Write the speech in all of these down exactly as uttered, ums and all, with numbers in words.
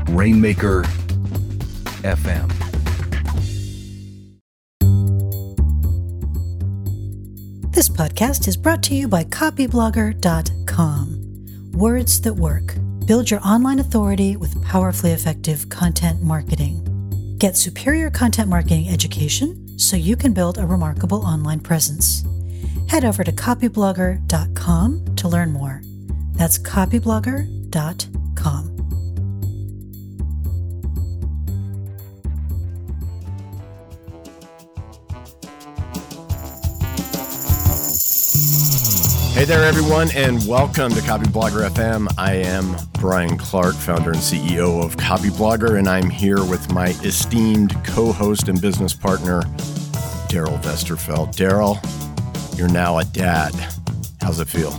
Rainmaker F M. This podcast is brought to you by copyblogger dot com. Words that work. Build your online authority with powerfully effective content marketing. Get superior content marketing education so you can build a remarkable online presence. Head over to copyblogger dot com to learn more. That's copyblogger dot com. Hey there, everyone, and welcome to Copyblogger F M. I am Brian Clark, founder and C E O of Copyblogger, and I'm here with my esteemed co-host and business partner, Daryl Vesterfeld. Daryl, you're now a dad. How's it feel?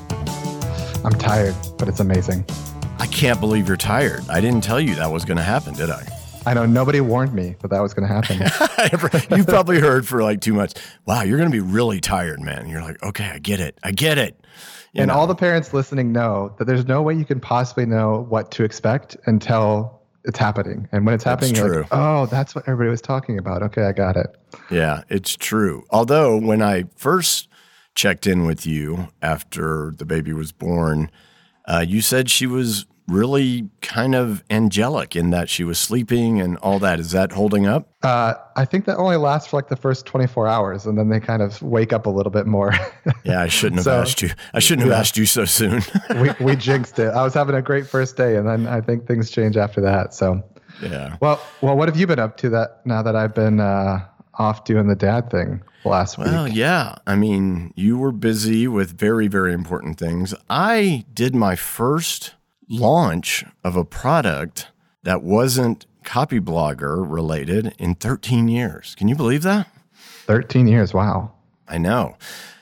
I'm tired, but it's amazing. I can't believe you're tired. I didn't tell you that was going to happen, did I? I know nobody warned me that that was going to happen. You've probably heard for like two months, wow, you're going to be really tired, man. And you're like, okay, I get it. I get it. You and know? all the parents listening know that there's no way you can possibly know what to expect until it's happening. And when it's happening, That's you're true. like, oh, that's what everybody was talking about. Okay, I got it. Yeah, it's true. Although when I first checked in with you after the baby was born, uh, you said she was really kind of angelic in that she was sleeping and all that. Is that holding up? Uh, I think that only lasts for like the first twenty-four hours, and then they kind of wake up a little bit more. Yeah, I shouldn't have So, asked you. I shouldn't have yeah. asked you so soon. we, we jinxed it. I was having a great first day, and then I think things change after that. So, Yeah. well, well, what have you been up to that now that I've been uh, off doing the dad thing last Well, week? yeah. I mean, you were busy with very, very important things. I did my first launch of a product that wasn't Copyblogger related in thirteen years. Can you believe that? thirteen years. Wow. I know.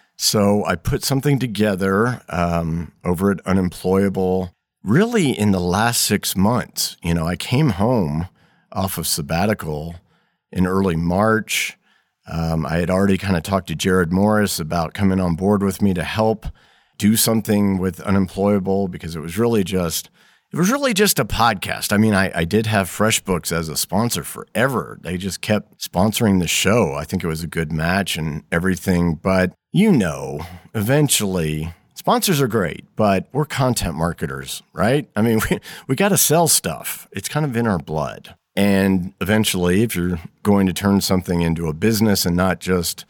So I put something together um, over at Unemployable really in the last six months. You know, I came home off of sabbatical in early March. Um, I had already kind of talked to Jared Morris about coming on board with me to help do something with Unemployable because it was really just it was really just a podcast. I mean, I, I did have FreshBooks as a sponsor forever. They just kept sponsoring the show. I think it was a good match and everything. But you know, eventually sponsors are great, but we're content marketers, right? I mean, we, we got to sell stuff. It's kind of in our blood. And eventually, if you're going to turn something into a business and not just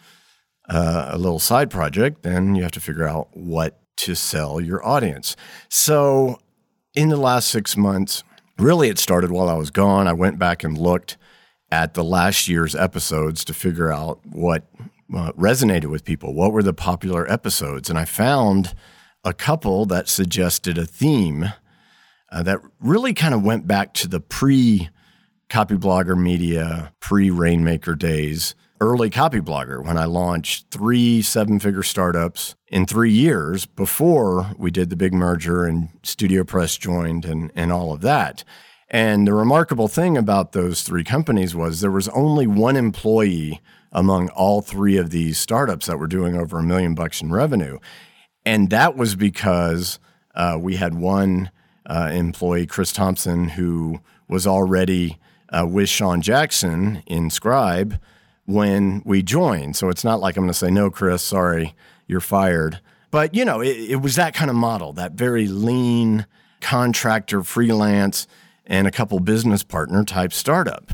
uh, a little side project, then you have to figure out what to sell your audience. So in the last six months, really it started while I was gone. I went back and looked at the last year's episodes to figure out what uh, resonated with people. What were the popular episodes? And I found a couple that suggested a theme uh, that really kind of went back to the pre-Copyblogger Media, pre-Rainmaker days, early Copyblogger, when I launched three seven-figure startups in three years before we did the big merger and Studio Press joined and, and all of that. And the remarkable thing about those three companies was there was only one employee among all three of these startups that were doing over a million bucks in revenue. And that was because uh, we had one uh, employee, Chris Thompson, who was already uh, with Sean Jackson in Scribe when we joined. So it's not like I'm going to say, no, Chris, sorry, you're fired. But, you know, it, it was that kind of model, that very lean contractor, freelance, and a couple business partner type startup.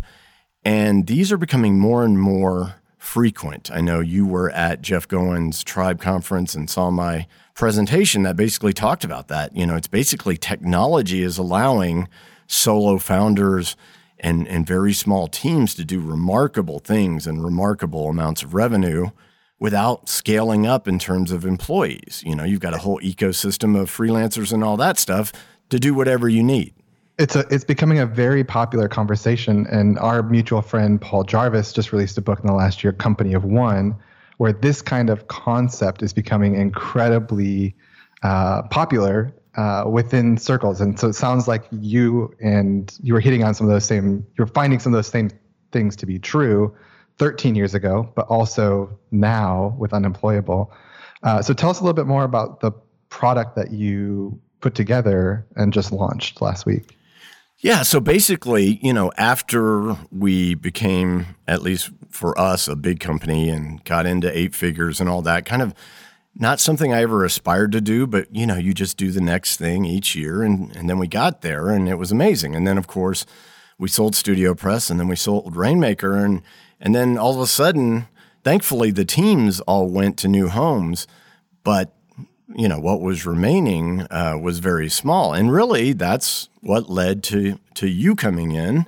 And these are becoming more and more frequent. I know you were at Jeff Gowen's Tribe Conference and saw my presentation that basically talked about that. You know, it's basically technology is allowing solo founders and, and very small teams to do remarkable things and remarkable amounts of revenue without scaling up in terms of employees. You know, you've got a whole ecosystem of freelancers and all that stuff to do whatever you need. It's a it's becoming a very popular conversation, and our mutual friend Paul Jarvis just released a book in the last year, Company of One, where this kind of concept is becoming incredibly uh, popular uh, within circles. And so it sounds like you and you were hitting on some of those same, you're finding some of those same things to be true thirteen years ago, but also now with Unemployable. Uh, so tell us a little bit more about the product that you put together and just launched last week. Yeah. So basically, you know, after we became, at least for us, a big company and got into eight figures and all that, kind of not something I ever aspired to do, but, you know, you just do the next thing each year. And, and then we got there and it was amazing. And then, of course, we sold Studio Press and then we sold Rainmaker. And, and then all of a sudden, thankfully, the teams all went to new homes. But, you know, what was remaining uh, was very small. And really, that's what led to, to you coming in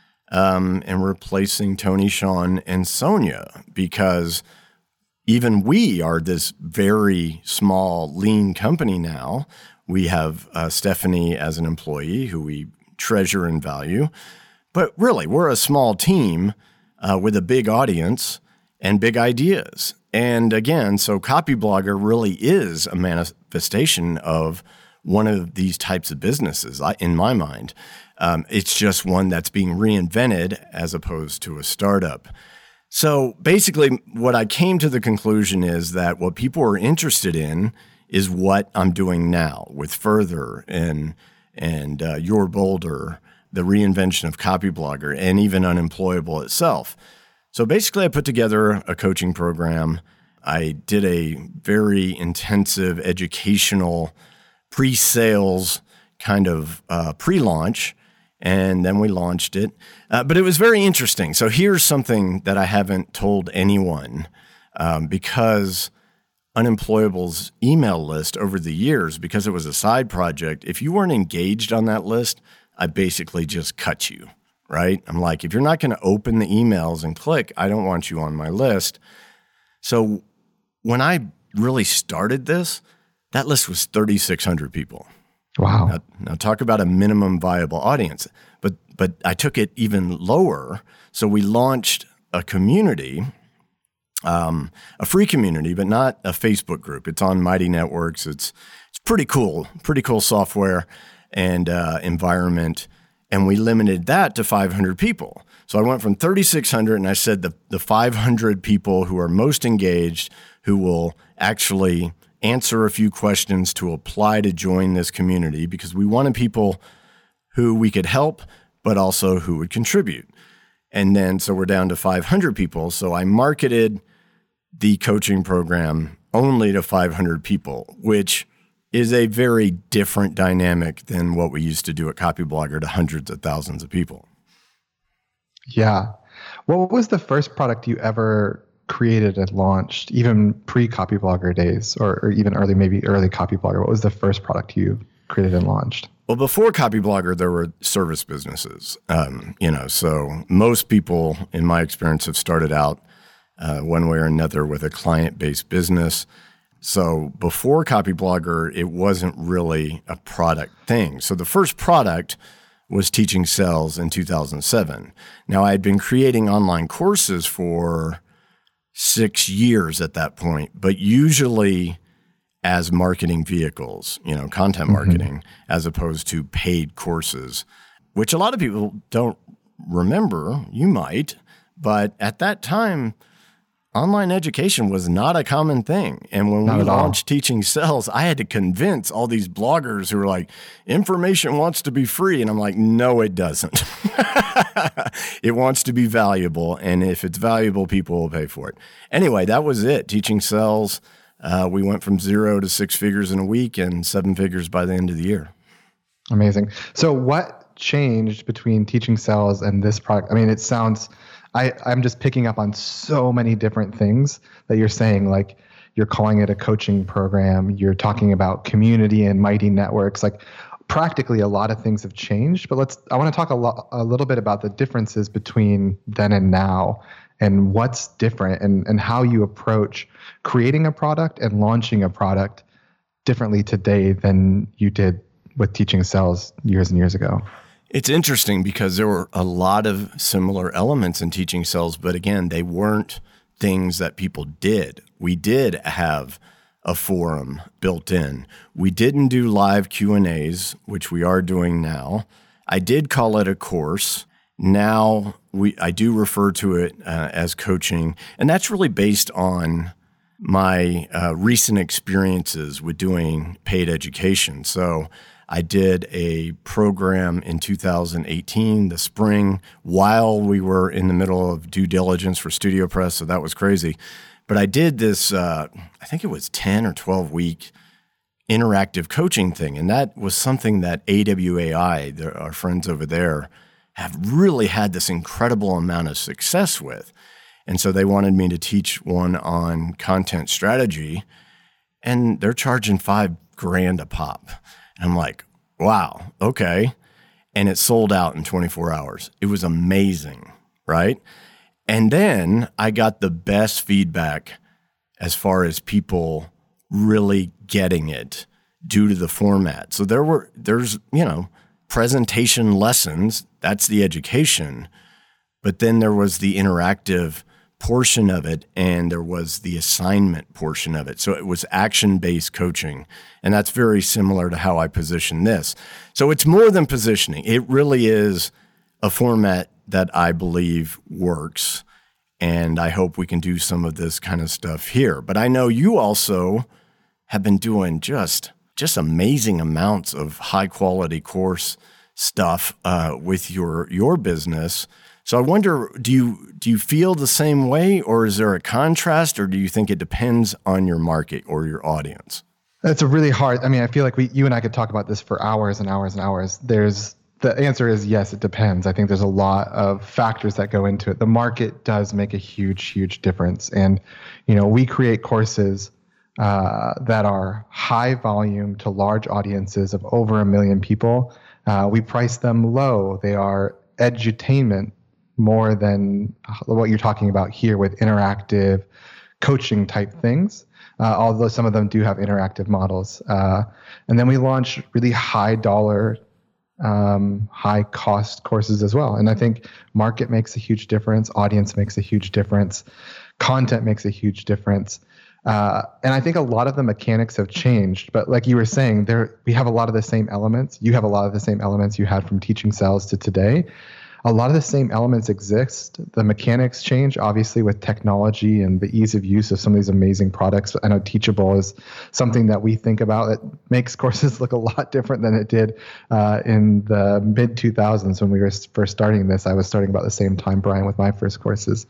um, and replacing Tony, Sean, and Sonia, because even we are this very small, lean company now. We have uh, Stephanie as an employee who we treasure and value. But really, we're a small team uh, with a big audience and big ideas. And again, so Copyblogger really is a manifestation of one of these types of businesses, in my mind. Um, it's just one that's being reinvented as opposed to a startup. So basically, what I came to the conclusion is that what people are interested in is what I'm doing now with Further and and uh, You're Bolder, the reinvention of Copyblogger, and even Unemployable itself. So basically, I put together a coaching program. I did a very intensive educational pre-sales kind of uh, pre-launch, and then we launched it. Uh, but it was very interesting. So here's something that I haven't told anyone um, because Unemployable's email list over the years, because it was a side project, if you weren't engaged on that list, I basically just cut you, right? I'm like, if you're not going to open the emails and click, I don't want you on my list. So when I really started this, that list was thirty-six hundred people. Wow. Now, now talk about a minimum viable audience. But but I took it even lower. So we launched a community, um, a free community, but not a Facebook group. It's on Mighty Networks. It's it's pretty cool, pretty cool software and uh, environment. And we limited that to five hundred people. So I went from thirty-six hundred and I said the, the five hundred people who are most engaged, who will actually answer a few questions to apply to join this community, because we wanted people who we could help, but also who would contribute. And then, so we're down to five hundred people. So I marketed the coaching program only to five hundred people, which is a very different dynamic than what we used to do at Copyblogger to hundreds of thousands of people. Yeah. What was the first product you ever created and launched, even pre-Copyblogger days, or, or even early, maybe early Copyblogger? What was the first product you created and launched? Well, before Copyblogger, there were service businesses. Um, you know, so most people, in my experience, have started out uh, one way or another with a client-based business. So before Copyblogger, it wasn't really a product thing. So the first product was Teaching Sales in two thousand seven. Now, I had been creating online courses for six years at that point, but usually as marketing vehicles, you know, content marketing, mm-hmm. as opposed to paid courses, which a lot of people don't remember. You might, but at that time, online education was not a common thing. And when not we launched all. Teaching Sales, I had to convince all these bloggers who were like, information wants to be free. And I'm like, no, it doesn't. It wants to be valuable. And if it's valuable, people will pay for it. Anyway, that was it. Teaching Sales. Uh, we went from zero to six figures in a week and seven figures by the end of the year. Amazing. So what changed between Teaching Sales and this product? I mean, it sounds... I, I'm just picking up on so many different things that you're saying, like you're calling it a coaching program, you're talking about community and Mighty Networks, like practically a lot of things have changed. But let's, I want to talk a, lo- a little bit about the differences between then and now and what's different and, and how you approach creating a product and launching a product differently today than you did with Teaching Sales years and years ago. It's interesting because there were a lot of similar elements in Teaching Sales, but again, they weren't things that people did. We did have a forum built in. We didn't do live Q and A's, which we are doing now. I did call it a course. Now we I do refer to it uh, as coaching, and that's really based on my uh, recent experiences with doing paid education. So I did a program in two thousand eighteen, the spring, while we were in the middle of due diligence for Studio Press, so that was crazy. But I did this, uh, I think it was ten or twelve week interactive coaching thing, and that was something that A W A I, our friends over there, have really had this incredible amount of success with. And so they wanted me to teach one on content strategy, and they're charging five grand a pop. And I'm like, wow, okay. And it sold out in twenty-four hours. It was amazing, right? And then I got the best feedback as far as people really getting it due to the format. So there were, there's, you know, presentation lessons, that's the education, but then there was the interactive portion of it, and there was the assignment portion of it. So it was action-based coaching, and that's very similar to how I position this. So it's more than positioning. It really is a format that I believe works, and I hope we can do some of this kind of stuff here. But I know you also have been doing just just amazing amounts of high-quality course stuff uh, with your your business. So I wonder, do you do you feel the same way, or is there a contrast, or do you think it depends on your market or your audience? That's a really hard, I mean, I feel like we, you and I could talk about this for hours and hours and hours. There's, the answer is yes, it depends. I think there's a lot of factors that go into it. The market does make a huge, huge difference. And, you know, we create courses uh, that are high volume to large audiences of over a million people. Uh, we price them low. They are edutainment more than what you're talking about here with interactive coaching type things, uh, although some of them do have interactive models. Uh, and then we launch really high dollar, um, high cost courses as well. And I think market makes a huge difference. Audience makes a huge difference. Content makes a huge difference. Uh, and I think a lot of the mechanics have changed, but like you were saying, there we have a lot of the same elements. You have a lot of the same elements you had from teaching sales to today. A lot of the same elements exist. The mechanics change, obviously, with technology and the ease of use of some of these amazing products. I know Teachable is something that we think about that makes courses look a lot different than it did uh, in the mid two thousands when we were first starting this. I was starting about the same time, Brian, with my first courses.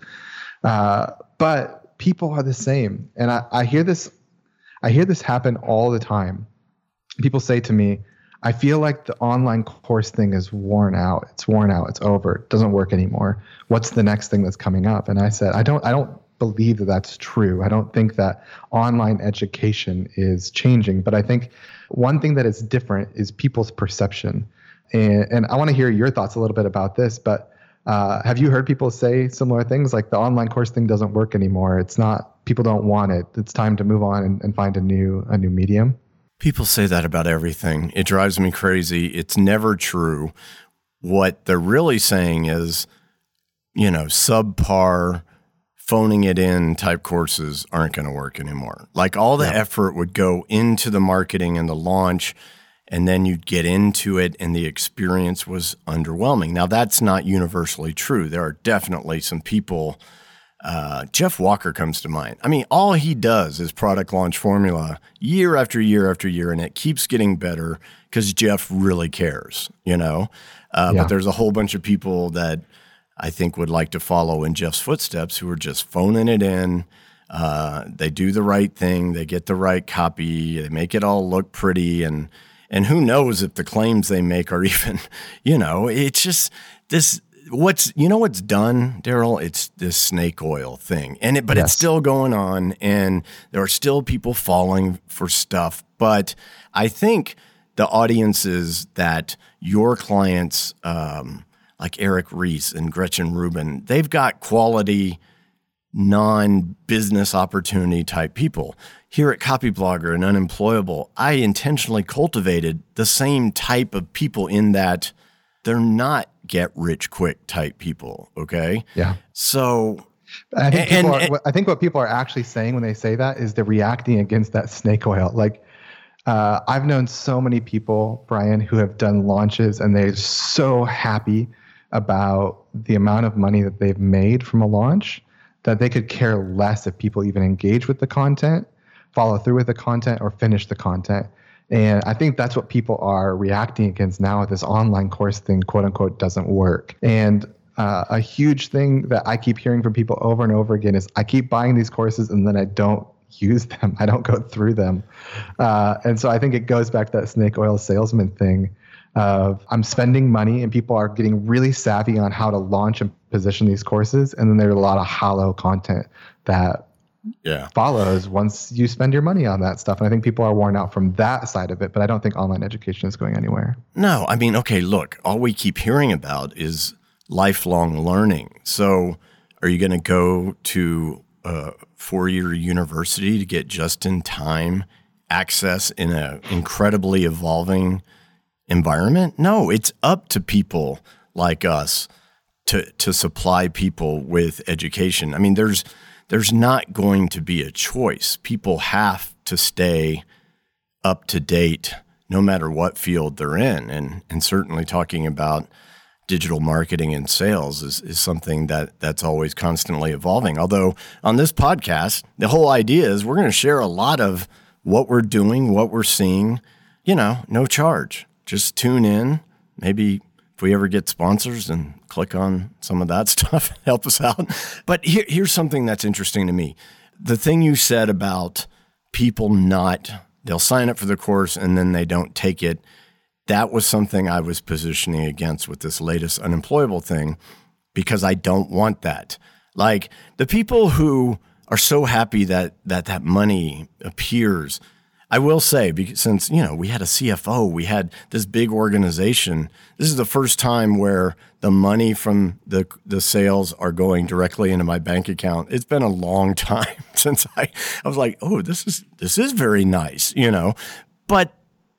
Uh, but people are the same. And I, I hear this, I hear this happen all the time. People say to me, I feel like the online course thing is worn out. It's worn out. It's over. It doesn't work anymore. What's the next thing that's coming up? And I said, I don't, I don't believe that that's true. I don't think that online education is changing, but I think one thing that is different is people's perception. And, and I want to hear your thoughts a little bit about this, but uh, have you heard people say similar things like the online course thing doesn't work anymore? It's not, people don't want it. It's time to move on and, and find a new, a new medium. People say that about everything. It drives me crazy. It's never true. What they're really saying is, you know, subpar, phoning it in type courses aren't going to work anymore. Like all the yeah. effort would go into the marketing and the launch, and then you'd get into it and the experience was underwhelming. Now, that's not universally true. There are definitely some people. Uh, Jeff Walker comes to mind. I mean, all he does is product launch formula year after year after year, and it keeps getting better because Jeff really cares, you know? Uh, yeah. But there's a whole bunch of people that I think would like to follow in Jeff's footsteps who are just phoning it in. Uh, they do the right thing. They get the right copy. They make it all look pretty. And, and who knows if the claims they make are even, you know, it's just this... What's you know what's done, Daryl? It's this snake oil thing, and it, but yes. it's still going on, and there are still people falling for stuff. But I think the audiences that your clients, um, like Eric Ries and Gretchen Rubin, they've got quality, non-business opportunity type people. Here at Copyblogger and Unemployable, I intentionally cultivated the same type of people in that they're not get rich quick type people. Okay. Yeah. So I think, and, people are, and, I think what people are actually saying when they say that is they're reacting against that snake oil. Like uh, I've known so many people, Brian, who have done launches and they're so happy about the amount of money that they've made from a launch that they could care less if people even engage with the content, follow through with the content, or finish the content. And I think that's what people are reacting against now with this online course thing, quote unquote, doesn't work. And uh, a huge thing that I keep hearing from people over and over again is I keep buying these courses and then I don't use them. I don't go through them. Uh, and so I think it goes back to that snake oil salesman thing of I'm spending money and people are getting really savvy on how to launch and position these courses. And then there's a lot of hollow content that yeah. follows once you spend your money on that stuff. And I think people are worn out from that side of it, but I don't think online education is going anywhere. No, I mean, okay, look, all we keep hearing about is lifelong learning. So are you going to go to a four-year university to get just-in-time access in an incredibly evolving environment? No, it's up to people like us to to supply people with education. I mean, there's there's not going to be a choice. People have to stay up to date no matter what field they're in. And and certainly talking about digital marketing and sales is, is something that that's always constantly evolving. Although on this podcast, the whole idea is we're going to share a lot of what we're doing, what we're seeing, you know, no charge. Just tune in. Maybe if we ever get sponsors and click on some of that stuff, help us out. But here, here's something that's interesting to me. The thing you said about people not, they'll sign up for the course and then they don't take it. That was something I was positioning against with this latest unemployable thing because I don't want that. Like the people who are so happy that that, that money appears, I will say, because since, you know, we had a C F O, we had this big organization, this is the first time where the money from the the sales are going directly into my bank account. It's been a long time since I, I was like, oh, this is this is very nice, you know, but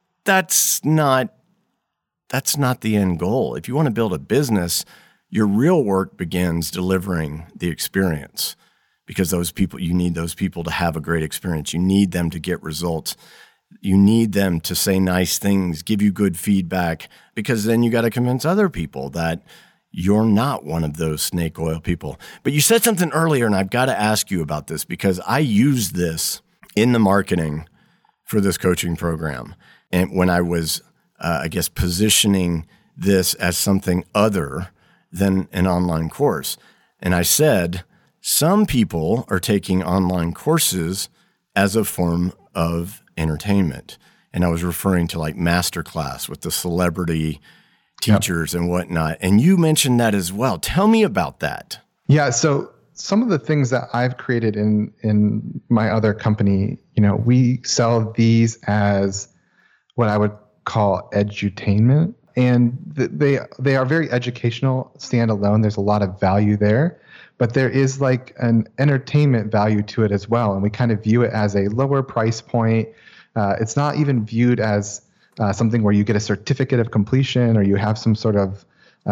that's not that's not the end goal. If you want to build a business, your real work begins delivering the experience. Because those people, you need those people to have a great experience. You need them to get results. You need them to say nice things, give you good feedback, because then you got to convince other people that you're not one of those snake oil people. But you said something earlier, and I've got to ask you about this because I use this in the marketing for this coaching program. And when I was, uh, I guess, positioning this as something other than an online course. And I said, some people are taking online courses as a form of entertainment. And I was referring to like Masterclass with the celebrity teachers yep. and whatnot. And you mentioned that as well. Tell me about that. Yeah. So some of the things that I've created in, in my other company, you know, we sell these as what I would call edutainment. And th- they, they are very educational, standalone. There's a lot of value there. But there is like an entertainment value to it as well. And we kind of view it as a lower price point. Uh, it's not even viewed as uh, something where you get a certificate of completion or you have some sort of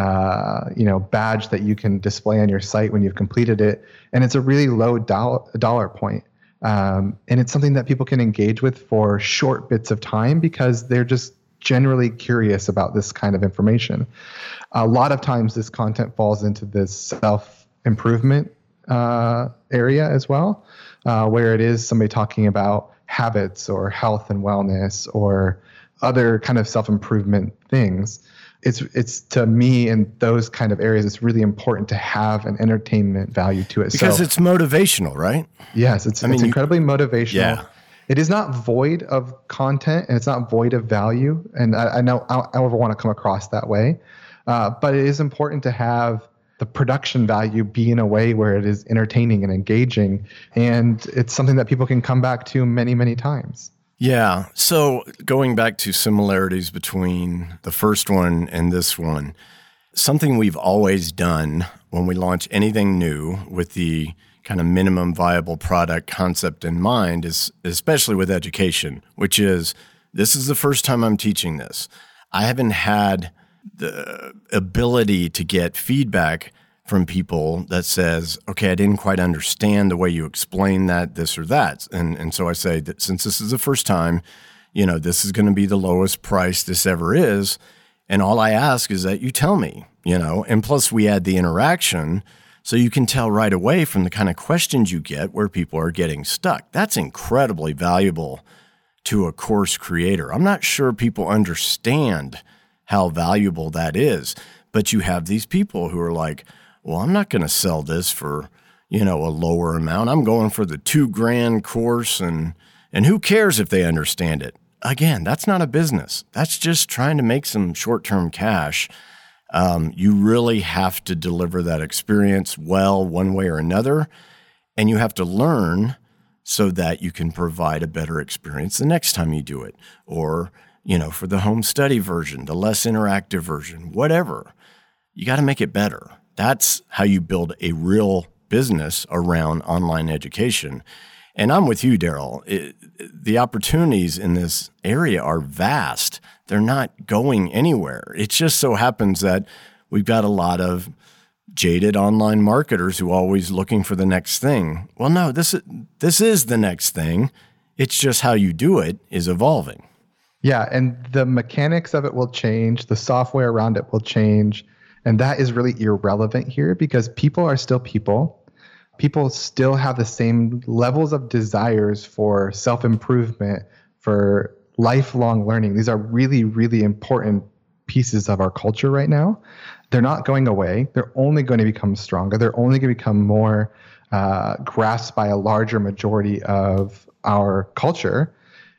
uh, you know, badge that you can display on your site when you've completed it. And it's a really low dollar, dollar point. Um, and it's something that people can engage with for short bits of time because they're just generally curious about this kind of information. A lot of times this content falls into this self improvement uh, area as well, uh, where it is somebody talking about habits or health and wellness or other kind of self-improvement things. It's it's to me in those kind of areas, it's really important to have an entertainment value to it. Because so, it's motivational, right? Yes, it's, I mean, it's incredibly you, motivational. Yeah. It is not void of content and it's not void of value. And I, I know I don't ever want to come across that way, uh, but it is important to have the production value be in a way where it is entertaining and engaging. And it's something that people can come back to many, many times. Yeah. So going back to similarities between the first one and this one, something we've always done when we launch anything new with the kind of minimum viable product concept in mind is, especially with education, which is, this is the first time I'm teaching this. I haven't had the ability to get feedback from people that says, okay, I didn't quite understand the way you explained that, this or that. And and so I say that since this is the first time, you know, this is going to be the lowest price this ever is. And all I ask is that you tell me, you know, and plus we add the interaction so you can tell right away from the kind of questions you get where people are getting stuck. That's incredibly valuable to a course creator. I'm not sure people understand how valuable that is, but you have these people who are like, well, I'm not going to sell this for, you know, a lower amount. I'm going for the two grand course, and and who cares if they understand it? Again, that's not a business. That's just trying to make some short-term cash. Um, you really have to deliver that experience well, one way or another, and you have to learn so that you can provide a better experience the next time you do it, or, you know, for the home study version, the less interactive version, whatever. You got to make it better. That's how you build a real business around online education. And I'm with you, Daryl. It, the opportunities in this area are vast. They're not going anywhere. It just so happens that we've got a lot of jaded online marketers who are always looking for the next thing. Well, no, this is, this is the next thing. It's just how you do it is evolving. Yeah, and the mechanics of it will change. The software around it will change. And that is really irrelevant here because people are still people. People still have the same levels of desires for self-improvement, for lifelong learning. These are really, really important pieces of our culture right now. They're not going away. They're only going to become stronger. They're only going to become more uh, grasped by a larger majority of our culture.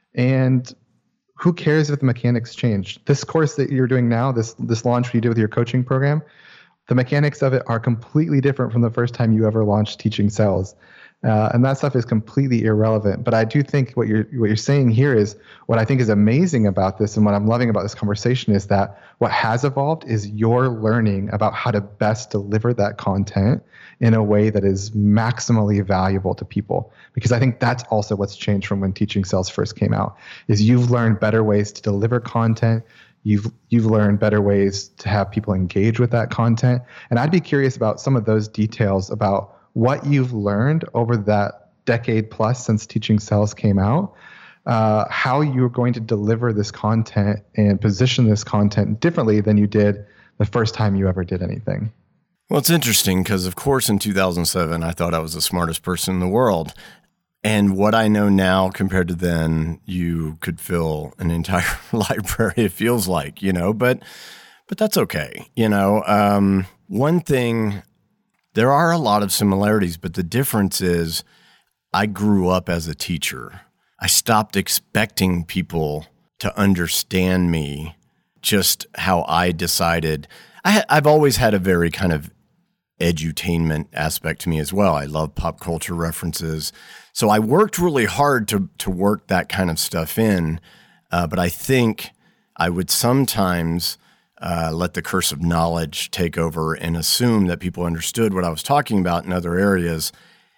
And who cares if the mechanics change? This course that you're doing now, this this launch you did with your coaching program, the mechanics of it are completely different from the first time you ever launched teaching sales. Uh, and that stuff is completely irrelevant. But I do think what you're what you're saying here is what I think is amazing about this, and what I'm loving about this conversation is that what has evolved is your learning about how to best deliver that content in a way that is maximally valuable to people. Because I think that's also what's changed from when teaching sales first came out, is you've learned better ways to deliver content. You've you've learned better ways to have people engage with that content. And I'd be curious about some of those details about what you've learned over that decade plus since teaching sales came out, uh, how you're going to deliver this content and position this content differently than you did the first time you ever did anything. Well, it's interesting because, of course, in two thousand seven, I thought I was the smartest person in the world. And what I know now compared to then, you could fill an entire library, it feels like, you know, but but that's okay. You know, um, one thing, there are a lot of similarities, but the difference is I grew up as a teacher. I stopped expecting people to understand me, just how I decided. I ha- I've always had a very kind of edutainment aspect to me as well. I love pop culture references. So I worked really hard to to work that kind of stuff in, uh, but I think I would sometimes uh, let the curse of knowledge take over and assume that people understood what I was talking about in other areas,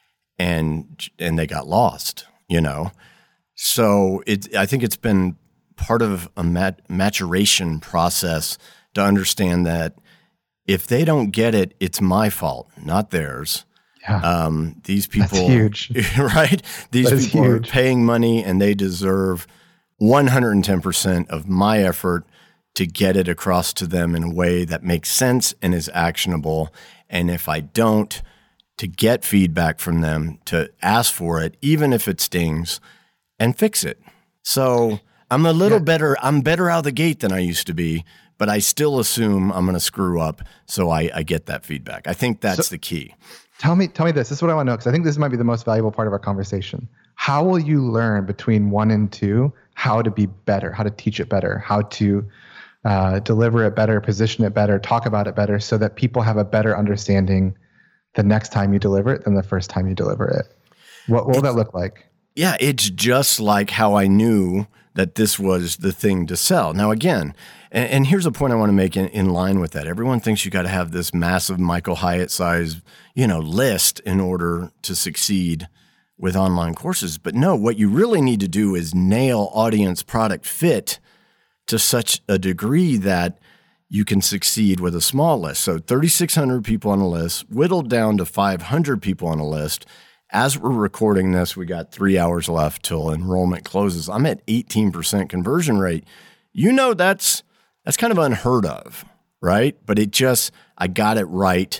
and and they got lost, you know. So it I think it's been part of a mat- maturation process to understand that if they don't get it, it's my fault, not theirs. Yeah. Um, these people, That's huge. right? These That is people huge. are paying money and they deserve one hundred ten percent of my effort to get it across to them in a way that makes sense and is actionable. And if I don't, to get feedback from them, to ask for it, even if it stings, and fix it. So I'm a little Yeah. better. I'm better out of the gate than I used to be, but I still assume I'm going to screw up. So I, I get that feedback. I think that's So- the key. Tell me, tell me this. This is what I want to know, because I think this might be the most valuable part of our conversation. How will you learn between one and two how to be better, how to teach it better, how to uh, deliver it better, position it better, talk about it better, so that people have a better understanding the next time you deliver it than the first time you deliver it? What, what will that look like? Yeah, it's just like how I knew that this was the thing to sell. Now, again, and, and here's a point I want to make in, in line with that. Everyone thinks you got to have this massive Michael Hyatt size, you know, list in order to succeed with online courses. But no, what you really need to do is nail audience product fit to such a degree that you can succeed with a small list. So thirty-six hundred people on a list, whittled down to five hundred people on a list. As we're recording this, we got three hours left till enrollment closes. I'm at eighteen percent conversion rate. You know, that's that's kind of unheard of, right? But it just, I got it right.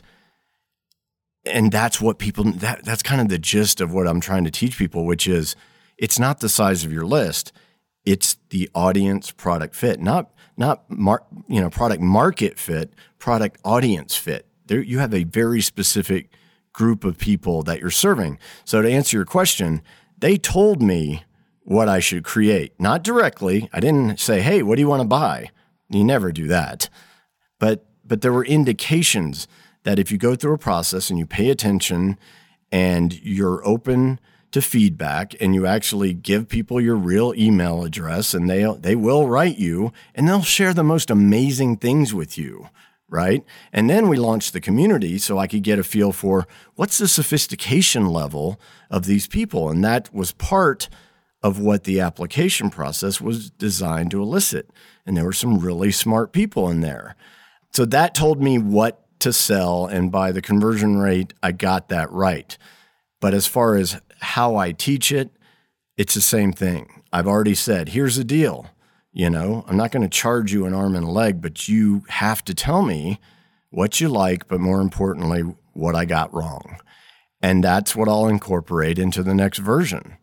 And that's what people, that that's kind of the gist of what I'm trying to teach people, which is it's not the size of your list. It's the audience product fit, not not mar- you know product market fit, product audience fit. There you have a very specific group of people that you're serving. So to answer your question, they told me what I should create, not directly. I didn't say, "Hey, what do you want to buy?" You never do that. But but there were indications that if you go through a process and you pay attention and you're open to feedback and you actually give people your real email address and they they will write you and they'll share the most amazing things with you, right? And then we launched the community so I could get a feel for what's the sophistication level of these people. And that was part of what the application process was designed to elicit. And there were some really smart people in there. So that told me what to sell. And by the conversion rate, I got that right. But as far as how I teach it, it's the same thing. I've already said, here's the deal. You know, I'm not going to charge you an arm and a leg, but you have to tell me what you like, but more importantly, what I got wrong. And that's what I'll incorporate into the next version.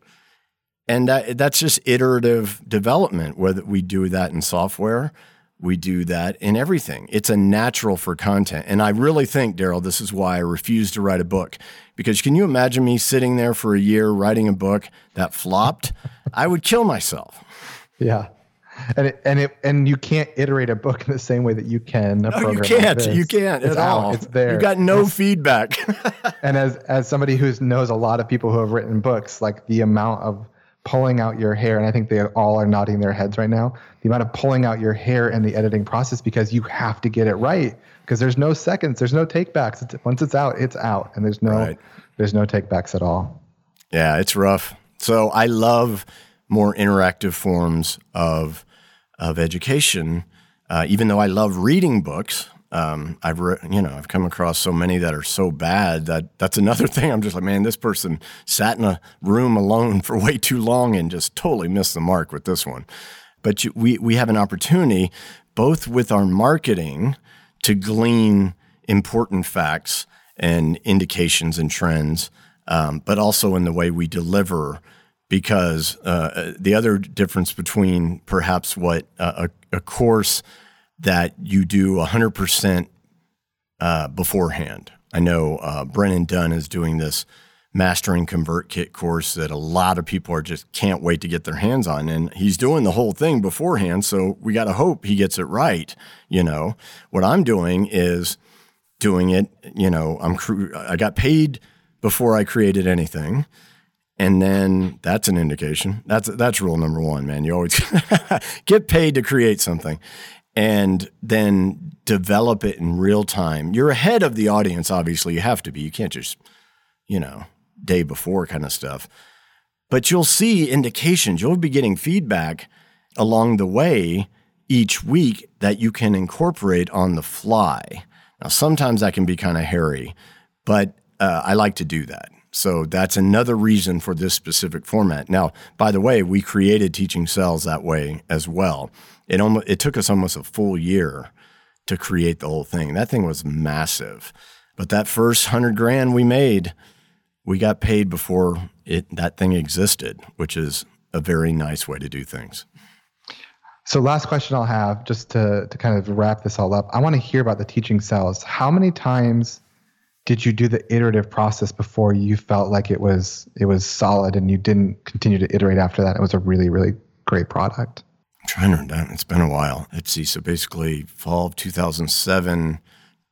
And that, that's just iterative development, whether we do that in software, we do that in everything. It's a natural for content. And I really think, Daryl, this is why I refuse to write a book. Because can you imagine me sitting there for a year writing a book that flopped? I would kill myself. Yeah. And it, and it and you can't iterate a book in the same way that you can a no, program you can't. like this. You can't it's at out. all. It's there. You got no it's, feedback. And as as somebody who knows a lot of people who have written books, like the amount of pulling out your hair, and I think they all are nodding their heads right now, the amount of pulling out your hair in the editing process because you have to get it right because there's no seconds, there's no takebacks. It's, once it's out, it's out, and there's no right. there's no takebacks at all. Yeah, it's rough. So I love more interactive forms of of education, uh, even though I love reading books. Um, I've re- you know I've come across so many that are so bad that that's another thing. I'm just like, man, this person sat in a room alone for way too long and just totally missed the mark with this one. But you, we we have an opportunity both with our marketing to glean important facts and indications and trends, um, but also in the way we deliver. Because uh, the other difference between perhaps what uh, a, a course that you do one hundred percent uh, beforehand. I know uh, Brennan Dunn is doing this Mastering ConvertKit course that a lot of people are just can't wait to get their hands on. And he's doing the whole thing beforehand, so we got to hope he gets it right. You know, what I'm doing is doing it, you know, I'm cr- I got paid before I created anything. And then that's an indication. That's that's rule number one, man. You always get paid to create something and then develop it in real time. You're ahead of the audience, obviously. You have to be. You can't just, you know, day before kind of stuff. But you'll see indications. You'll be getting feedback along the way each week that you can incorporate on the fly. Now, sometimes that can be kind of hairy, but uh, I like to do that. So that's another reason for this specific format. Now, by the way, we created Teaching Sales that way as well. It almost it took us almost a full year to create the whole thing. That thing was massive. But that first hundred grand we made, we got paid before it that thing existed, which is a very nice way to do things. So last question I'll have, just to, to kind of wrap this all up. I want to hear about the Teaching Sales. How many times did you do the iterative process before you felt like it was it was solid and you didn't continue to iterate after that? It was a really, really great product. I'm trying to remember. It's been a while. Let's see. So basically fall of two thousand seven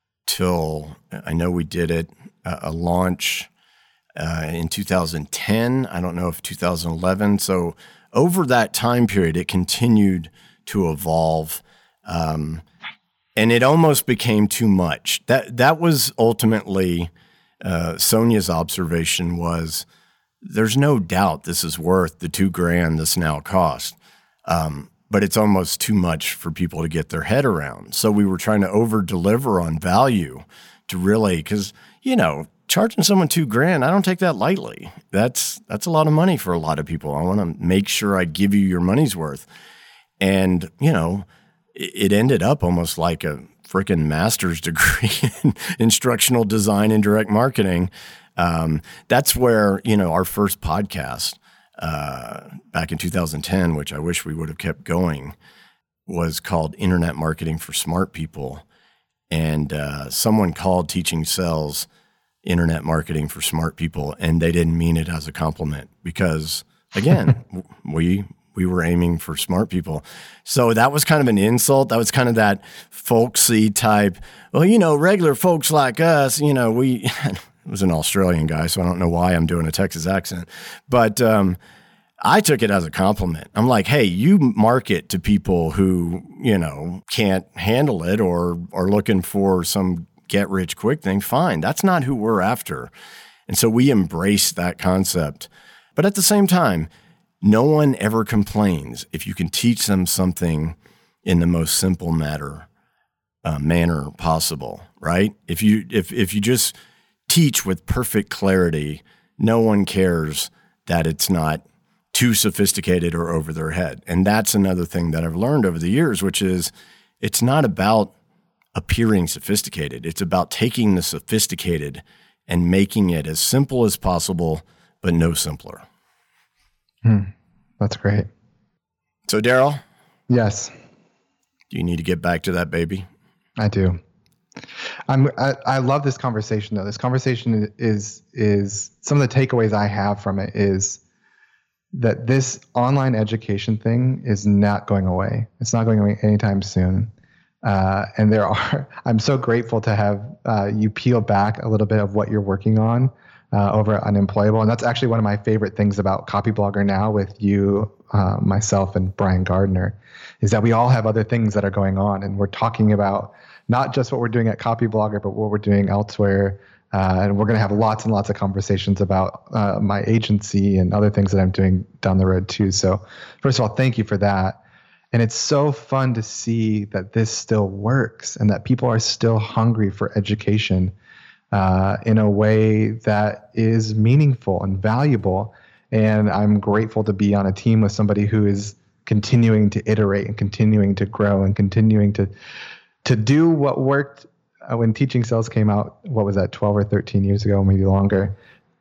till I know we did it, uh, a launch uh, in two thousand ten. I don't know if two thousand eleven. So over that time period, it continued to evolve. Um, And it almost became too much. That that was ultimately uh, Sonia's observation was, there's no doubt this is worth the two grand this now cost, um, but it's almost too much for people to get their head around. So we were trying to over deliver on value to really, because you know, charging someone two grand, I don't take that lightly. That's that's a lot of money for a lot of people. I want to make sure I give you your money's worth, and you know. It ended up almost like a freaking master's degree in instructional design and direct marketing. Um, that's where, you know, our first podcast, uh, back in two thousand ten, which I wish we would have kept going, was called Internet Marketing for Smart People. And uh, someone called Teaching Sales Internet Marketing for Smart People, and they didn't mean it as a compliment because, again, we we were aiming for smart people. So that was kind of an insult. That was kind of that folksy type, well, you know, regular folks like us, you know, we, it was an Australian guy, so I don't know why I'm doing a Texas accent. But um, I took it as a compliment. I'm like, hey, you market to people who, you know, can't handle it or are looking for some get rich quick thing. Fine. That's not who we're after. And so we embrace that concept. But at the same time, no one ever complains if you can teach them something in the most simple matter, uh, manner possible, right? If you if if you just teach with perfect clarity, no one cares that it's not too sophisticated or over their head. And that's another thing that I've learned over the years, which is it's not about appearing sophisticated. It's about taking the sophisticated and making it as simple as possible, but no simpler. Hmm. That's great. So, Daryl? Yes. Do you need to get back to that baby? I do. I'm, I, I love this conversation, though. This conversation is, is some of the takeaways I have from it is that this online education thing is not going away. It's not going away anytime soon. Uh, and there are, I'm so grateful to have uh, you peel back a little bit of what you're working on uh, over at Unemployable. And that's actually one of my favorite things about Copyblogger now with you, uh, myself, and Brian Gardner, is that we all have other things that are going on. And we're talking about not just what we're doing at Copyblogger, but what we're doing elsewhere. Uh, and we're going to have lots and lots of conversations about uh, my agency and other things that I'm doing down the road too. So first of all, thank you for that. And it's so fun to see that this still works and that people are still hungry for education uh, in a way that is meaningful and valuable. And I'm grateful to be on a team with somebody who is continuing to iterate and continuing to grow and continuing to to do what worked uh, when Teaching Sales came out, what was that, twelve or thirteen years ago, maybe longer,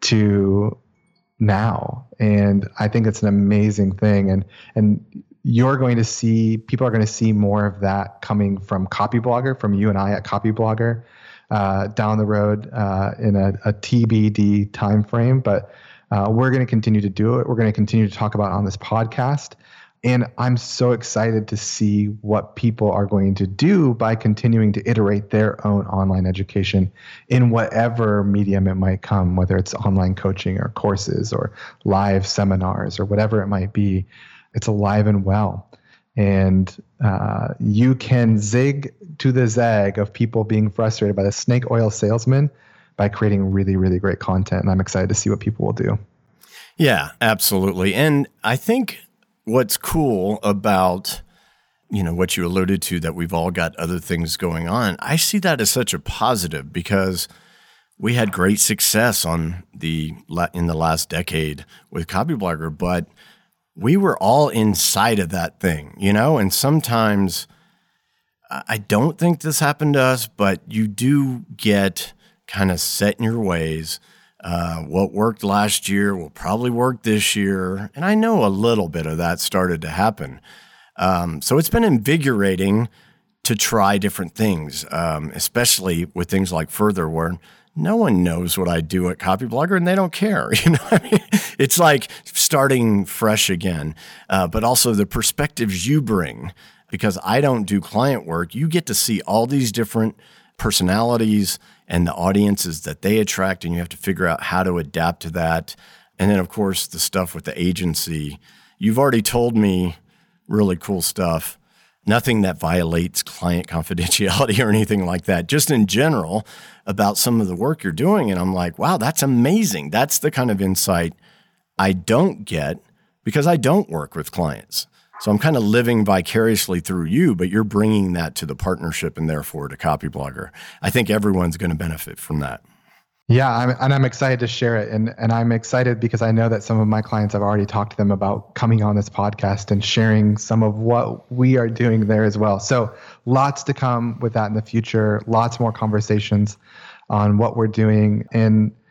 to now. And I think it's an amazing thing. And and you're going to see, people are going to see more of that coming from Copyblogger, from you and I at Copyblogger uh, down the road uh, in a, a T B D timeframe. But uh, we're going to continue to do it. We're going to continue to talk about it on this podcast. And I'm so excited to see what people are going to do by continuing to iterate their own online education in whatever medium it might come, whether it's online coaching or courses or live seminars or whatever it might be. It's alive and well. And uh, you can zig to the zag of people being frustrated by the snake oil salesman by creating really, really great content. And I'm excited to see what people will do. Yeah, absolutely. And I think what's cool about, you know, what you alluded to, that we've all got other things going on, I see that as such a positive because we had great success on the in the last decade with Copyblogger, but we were all inside of that thing, you know, and sometimes I don't think this happened to us, but you do get kind of set in your ways. Uh, what worked last year will probably work this year. And I know a little bit of that started to happen. Um, so it's been invigorating to try different things, um, especially with things like Further, where no one knows what I do at Copyblogger and they don't care. You know, I mean, it's like starting fresh again, uh, but also the perspectives you bring, because I don't do client work. You get to see all these different personalities and the audiences that they attract, and you have to figure out how to adapt to that. And then, of course, the stuff with the agency. You've already told me really cool stuff. Nothing that violates client confidentiality or anything like that, just in general about some of the work you're doing. And I'm like, wow, that's amazing. That's the kind of insight I don't get because I don't work with clients. So I'm kind of living vicariously through you, but you're bringing that to the partnership and therefore to Copyblogger. I think everyone's going to benefit from that. Yeah, I'm, and I'm excited to share it. And, and I'm excited because I know that some of my clients, I've already talked to them about coming on this podcast and sharing some of what we are doing there as well. So lots to come with that in the future, lots more conversations on what we're doing. And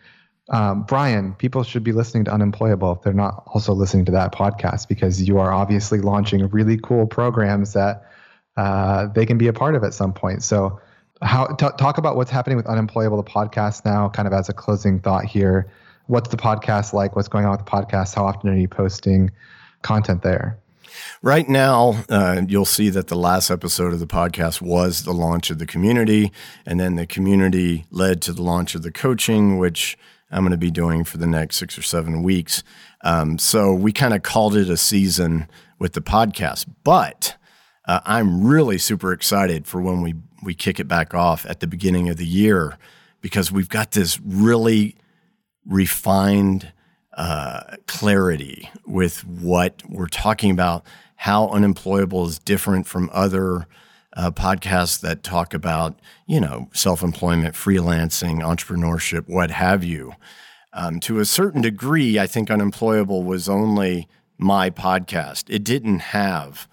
Um, Brian, people should be listening to Unemployable if they're not also listening to that podcast, because you are obviously launching really cool programs that uh, they can be a part of at some point. So how t- talk about what's happening with Unemployable, the podcast now, kind of as a closing thought here. What's the podcast like? What's going on with the podcast? How often are you posting content there? Right now, uh, you'll see that the last episode of the podcast was the launch of the community, and then the community led to the launch of the coaching, which I'm going to be doing for the next six or seven weeks. Um, so we kind of called it a season with the podcast, but uh, I'm really super excited for when we, we kick it back off at the beginning of the year, because we've got this really refined uh, clarity with what we're talking about, how Unemployable is different from other uh, podcasts that talk about, you know, self-employment, freelancing, entrepreneurship, what have you. Um, to a certain degree, I think Unemployable was only my podcast. It didn't have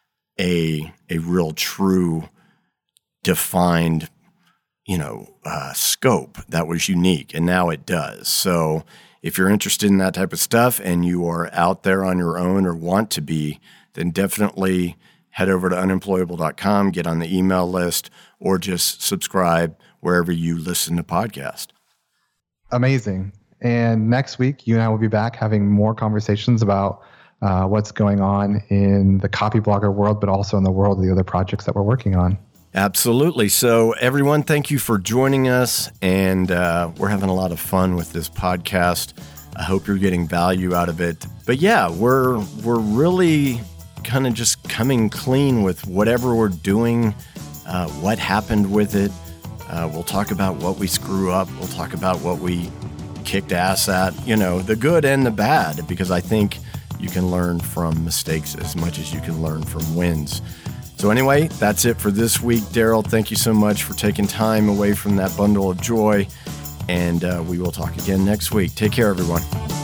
a a real true defined, you know, uh, scope that was unique, and now it does. So if you're interested in that type of stuff and you are out there on your own or want to be, then definitely head over to unemployable dot com, get on the email list, or just subscribe wherever you listen to podcasts. Amazing. And next week, you and I will be back having more conversations about uh, what's going on in the Copyblogger world, but also in the world of the other projects that we're working on. Absolutely. So everyone, thank you for joining us. And uh, we're having a lot of fun with this podcast. I hope you're getting value out of it. But yeah, we're we're really kind of just coming clean with whatever we're doing, uh, what happened with it. Uh, we'll talk about what we screw up. We'll talk about what we kicked ass at, you know, the good and the bad, because I think you can learn from mistakes as much as you can learn from wins. So anyway, that's it for this week. Daryl, thank you so much for taking time away from that bundle of joy. And uh, we will talk again next week. Take care, everyone.